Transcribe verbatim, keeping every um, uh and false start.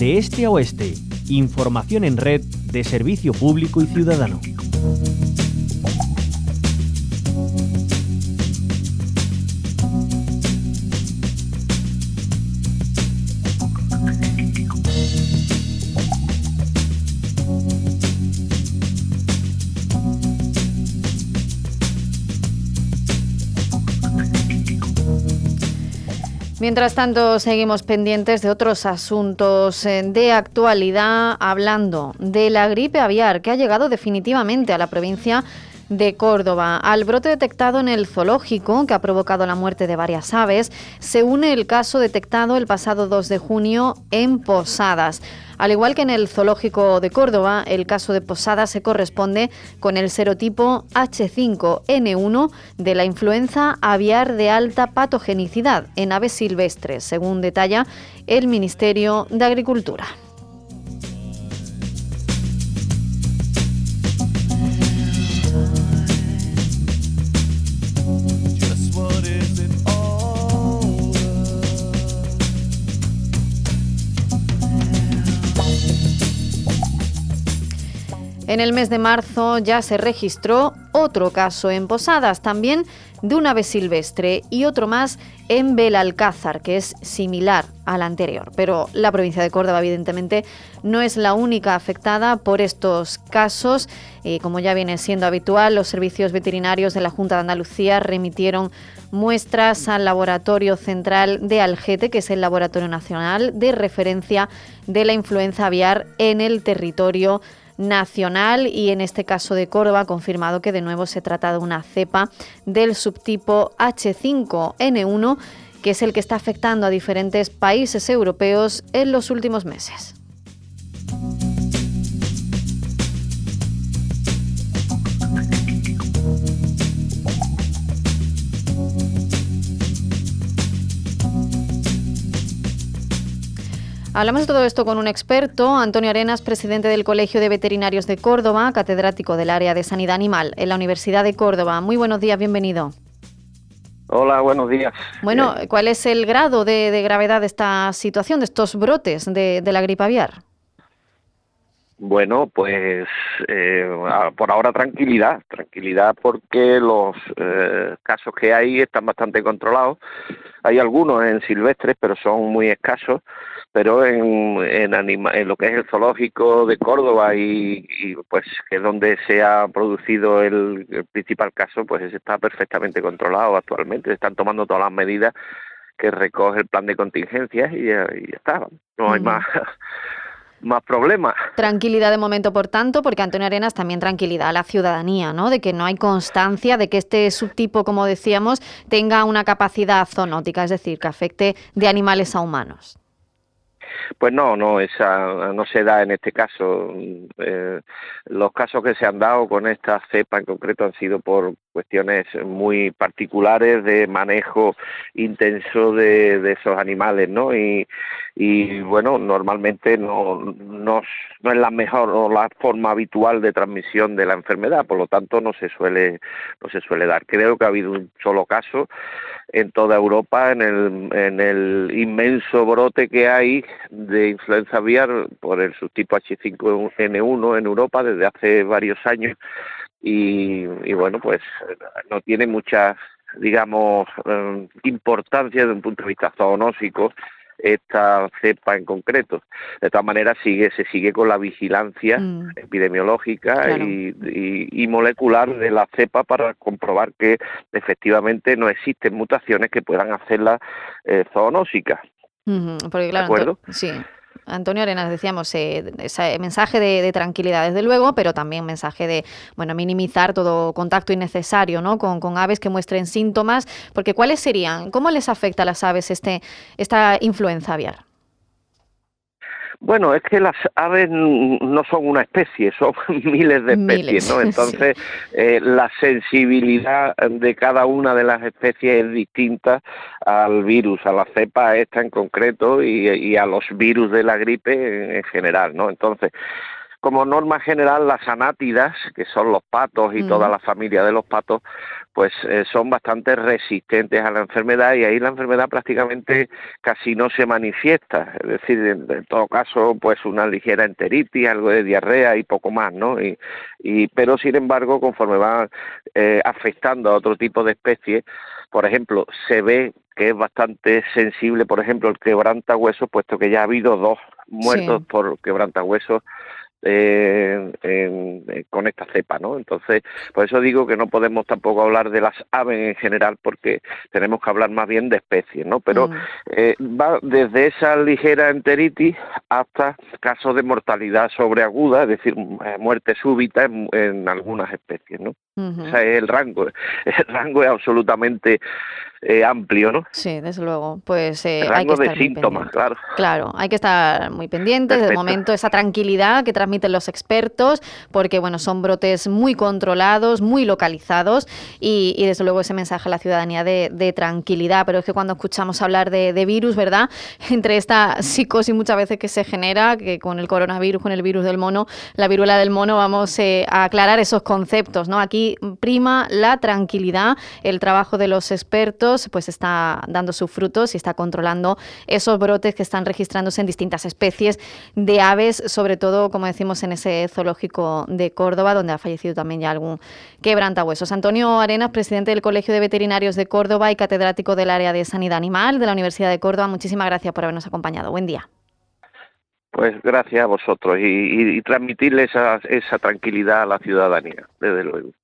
de este a oeste. Información en red de Servicio Público y Ciudadano. Mientras tanto, seguimos pendientes de otros asuntos de actualidad, hablando de la gripe aviar, que ha llegado definitivamente a la provincia de Córdoba. Al brote detectado en el zoológico, que ha provocado la muerte de varias aves, se une el caso detectado el pasado dos de junio en Posadas. Al igual que en el zoológico de Córdoba, el caso de Posadas se corresponde con el serotipo hache cinco ene uno de la influenza aviar de alta patogenicidad en aves silvestres, según detalla el Ministerio de Agricultura. En el mes de marzo ya se registró otro caso en Posadas, también de un ave silvestre, y otro más en Belalcázar, que es similar al anterior. Pero la provincia de Córdoba, evidentemente, no es la única afectada por estos casos. Eh, como ya viene siendo habitual, los servicios veterinarios de la Junta de Andalucía remitieron muestras al Laboratorio Central de Algete, que es el Laboratorio Nacional de Referencia de la Influenza Aviar en el territorio nacional, y en este caso de Córdoba ha confirmado que de nuevo se trata de una cepa del subtipo hache cinco ene uno, que es el que está afectando a diferentes países europeos en los últimos meses. Hablamos de todo esto con un experto, Antonio Arenas, presidente del Colegio de Veterinarios de Córdoba, catedrático del área de Sanidad Animal en la Universidad de Córdoba. Muy buenos días, bienvenido. Hola, buenos días. Bueno, Bien. ¿Cuál es el grado de, de gravedad de esta situación, de estos brotes de, de la gripe aviar? Bueno, pues eh, por ahora tranquilidad, tranquilidad porque los eh, casos que hay están bastante controlados. Hay algunos en silvestres, pero son muy escasos, pero en, en, anima, en lo que es el zoológico de Córdoba y, y pues que es donde se ha producido el, el principal caso, pues está perfectamente controlado actualmente. Se están tomando todas las medidas que recoge el plan de contingencias y, y ya está, no hay uh-huh. más... más problemas. Tranquilidad de momento, por tanto, porque Antonio Arenas, también tranquilidad a la ciudadanía, ¿no? De que no hay constancia de que este subtipo, como decíamos, tenga una capacidad zoonótica, es decir, que afecte de animales a humanos. Pues no, no, esa no se da en este caso. Eh, los casos que se han dado con esta cepa en concreto han sido por cuestiones muy particulares de manejo intenso de, de esos animales, ¿no? Y, y bueno, normalmente no, no, no es la mejor o la forma habitual de transmisión de la enfermedad, por lo tanto no se suele, no se suele dar. Creo que ha habido un solo caso en toda Europa, en el, en el inmenso brote que hay de influenza aviar por el subtipo hache cinco ene uno en Europa desde hace varios años y, y bueno, pues no tiene mucha, digamos, eh, importancia desde un punto de vista zoonósico esta cepa en concreto. De todas maneras, sigue se sigue con la vigilancia mm. epidemiológica claro. y, y, y molecular de la cepa para comprobar que efectivamente no existen mutaciones que puedan hacerla eh, zoonósica. Uh-huh. Porque, claro, ¿de acuerdo? Ento- sí. Antonio Arenas, decíamos, eh, ese mensaje de, de tranquilidad, desde luego, pero también mensaje de, bueno, minimizar todo contacto innecesario, ¿no? Con, con aves que muestren síntomas, porque ¿cuáles serían? ¿Cómo les afecta a las aves este esta influenza aviar? Bueno, es que las aves no son una especie, son miles de especies, miles, ¿no? Entonces, sí. eh, la sensibilidad de cada una de las especies es distinta al virus, a la cepa esta en concreto y, y a los virus de la gripe en general, ¿no? Entonces, como norma general, las anátidas, que son los patos y mm. toda la familia de los patos, pues eh, son bastante resistentes a la enfermedad, y ahí la enfermedad prácticamente casi no se manifiesta. Es decir, en, en todo caso, pues una ligera enteritis, algo de diarrea y poco más, ¿no? Y, y pero sin embargo, conforme va eh, afectando a otro tipo de especies, por ejemplo, se ve que es bastante sensible, por ejemplo, el quebrantahuesos, puesto que ya ha habido dos muertos sí. por quebrantahuesos eh, en, en, con esta cepa, ¿no? Entonces, por eso digo que no podemos tampoco hablar de las aves en general, porque tenemos que hablar más bien de especies, ¿no? Pero mm. eh, va desde esa ligera enteritis hasta casos de mortalidad sobreaguda, es decir, muerte súbita en, en algunas especies, ¿no? Uh-huh. O sea, el rango, el rango es absolutamente eh, amplio, ¿no? Sí, desde luego. Pues eh, el rango hay que estar de síntomas, claro. Claro, hay que estar muy pendientes. Perfecto. De momento, esa tranquilidad que transmiten los expertos, porque bueno, son brotes muy controlados, muy localizados, y, y desde luego ese mensaje a la ciudadanía de, de tranquilidad. Pero es que cuando escuchamos hablar de, de virus, ¿verdad? Entre esta psicosis muchas veces que se genera, que con el coronavirus, con el virus del mono, la viruela del mono, vamos eh, a aclarar esos conceptos, ¿no? Aquí prima la tranquilidad, el trabajo de los expertos pues está dando sus frutos y está controlando esos brotes que están registrándose en distintas especies de aves, sobre todo, como decimos, en ese zoológico de Córdoba, donde ha fallecido también ya algún quebrantahuesos. Antonio Arenas, presidente del Colegio de Veterinarios de Córdoba y catedrático del área de Sanidad Animal de la Universidad de Córdoba, muchísimas gracias por habernos acompañado. Buen día. Pues gracias a vosotros y, y, y transmitirle esa, esa tranquilidad a la ciudadanía, desde luego.